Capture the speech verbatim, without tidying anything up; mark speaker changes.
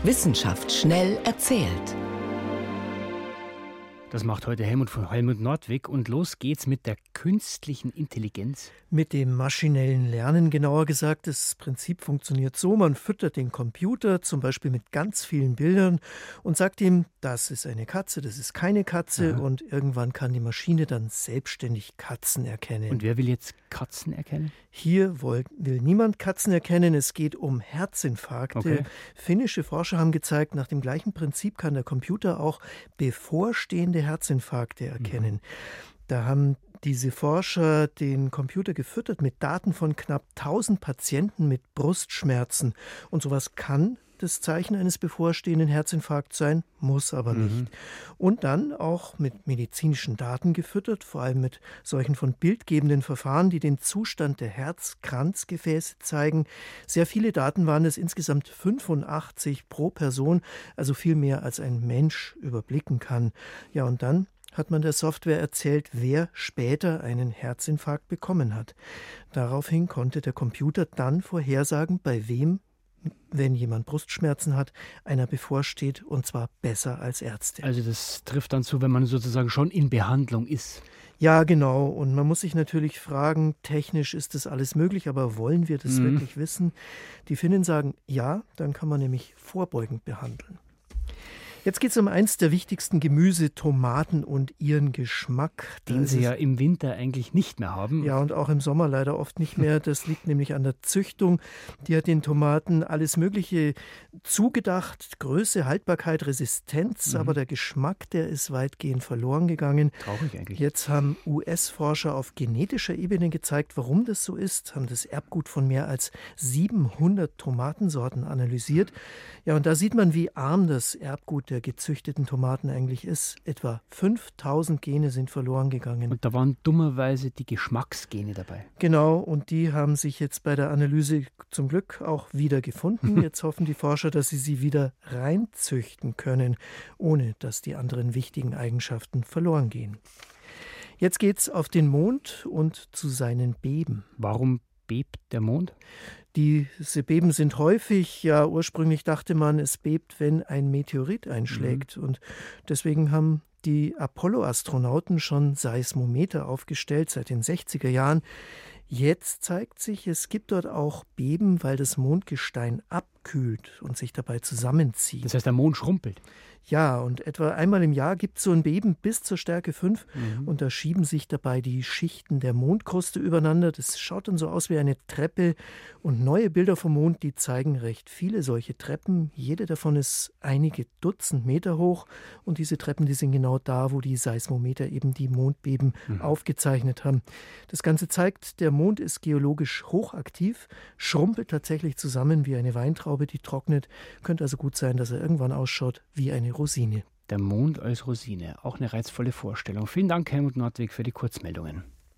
Speaker 1: Wissenschaft schnell erzählt.
Speaker 2: Das macht heute Helmut von Helmut Nordwig und los geht's mit der künstlichen Intelligenz.
Speaker 3: Mit dem maschinellen Lernen, genauer gesagt. Das Prinzip funktioniert so, man füttert den Computer zum Beispiel mit ganz vielen Bildern und sagt ihm, das ist eine Katze, das ist keine Katze. Aha. Und irgendwann kann die Maschine dann selbstständig Katzen erkennen.
Speaker 2: Und wer will jetzt Katzen erkennen?
Speaker 3: Hier will, will niemand Katzen erkennen, es geht um Herzinfarkte.
Speaker 2: Okay.
Speaker 3: Finnische Forscher haben gezeigt, nach dem gleichen Prinzip kann der Computer auch bevorstehende Herzinfarkte erkennen. Mhm. Da haben diese Forscher den Computer gefüttert mit Daten von knapp tausend Patienten mit Brustschmerzen. Und sowas kann das Zeichen eines bevorstehenden Herzinfarkts sein, muss aber nicht. Mhm. Und dann auch mit medizinischen Daten gefüttert, vor allem mit solchen von bildgebenden Verfahren, die den Zustand der Herzkranzgefäße zeigen. Sehr viele Daten waren es, insgesamt fünfundachtzig pro Person, also viel mehr als ein Mensch überblicken kann. Ja, und dann hat man der Software erzählt, wer später einen Herzinfarkt bekommen hat. Daraufhin konnte der Computer dann vorhersagen, bei wem, wenn jemand Brustschmerzen hat, einer bevorsteht, und zwar besser als Ärzte.
Speaker 2: Also das trifft dann zu, wenn man sozusagen schon in Behandlung ist.
Speaker 3: Ja, genau. Und man muss sich natürlich fragen, technisch ist das alles möglich, aber wollen wir das mhm. wirklich wissen? Die Finnen sagen, ja, dann kann man nämlich vorbeugend behandeln. Jetzt geht es um eins der wichtigsten Gemüse, Tomaten und ihren Geschmack.
Speaker 2: Den sie ja im Winter eigentlich nicht mehr haben.
Speaker 3: Ja, und auch im Sommer leider oft nicht mehr. Das liegt nämlich an der Züchtung. Die hat den Tomaten alles Mögliche zugedacht. Größe, Haltbarkeit, Resistenz. Mhm. Aber der Geschmack, der ist weitgehend verloren gegangen.
Speaker 2: Traurig eigentlich.
Speaker 3: Jetzt haben U S-Forscher auf genetischer Ebene gezeigt, warum das so ist. Haben das Erbgut von mehr als siebenhundert Tomatensorten analysiert. Ja, und da sieht man, wie arm das Erbgut der gezüchteten Tomaten eigentlich ist. Etwa fünftausend Gene sind verloren gegangen.
Speaker 2: Und da waren dummerweise die Geschmacksgene dabei.
Speaker 3: Genau, und die haben sich jetzt bei der Analyse zum Glück auch wieder gefunden. Jetzt hoffen die Forscher, dass sie sie wieder reinzüchten können, ohne dass die anderen wichtigen Eigenschaften verloren gehen. Jetzt geht's auf den Mond und zu seinen Beben.
Speaker 2: Warum bebt der Mond?
Speaker 3: Diese Beben sind häufig, ja ursprünglich dachte man, es bebt, wenn ein Meteorit einschlägt. Mhm. Und deswegen haben die Apollo-Astronauten schon Seismometer aufgestellt seit den sechziger Jahren. Jetzt zeigt sich, es gibt dort auch Beben, weil das Mondgestein abkühlt und sich dabei zusammenzieht.
Speaker 2: Das heißt, der Mond schrumpelt?
Speaker 3: Ja, und etwa einmal im Jahr gibt es so ein Beben bis zur Stärke fünf. Mhm. Und da schieben sich dabei die Schichten der Mondkruste übereinander. Das schaut dann so aus wie eine Treppe. Und neue Bilder vom Mond, die zeigen recht viele solche Treppen. Jede davon ist einige Dutzend Meter hoch. Und diese Treppen, die sind genau da, wo die Seismometer eben die Mondbeben mhm. aufgezeichnet haben. Das Ganze zeigt, der Mond ist geologisch hochaktiv, schrumpelt tatsächlich zusammen wie eine Weintraube, die trocknet. Könnte also gut sein, dass er irgendwann ausschaut wie eine Rosine.
Speaker 2: Der Mond als Rosine, auch eine reizvolle Vorstellung. Vielen Dank, Helmut Nordwig, für die Kurzmeldungen.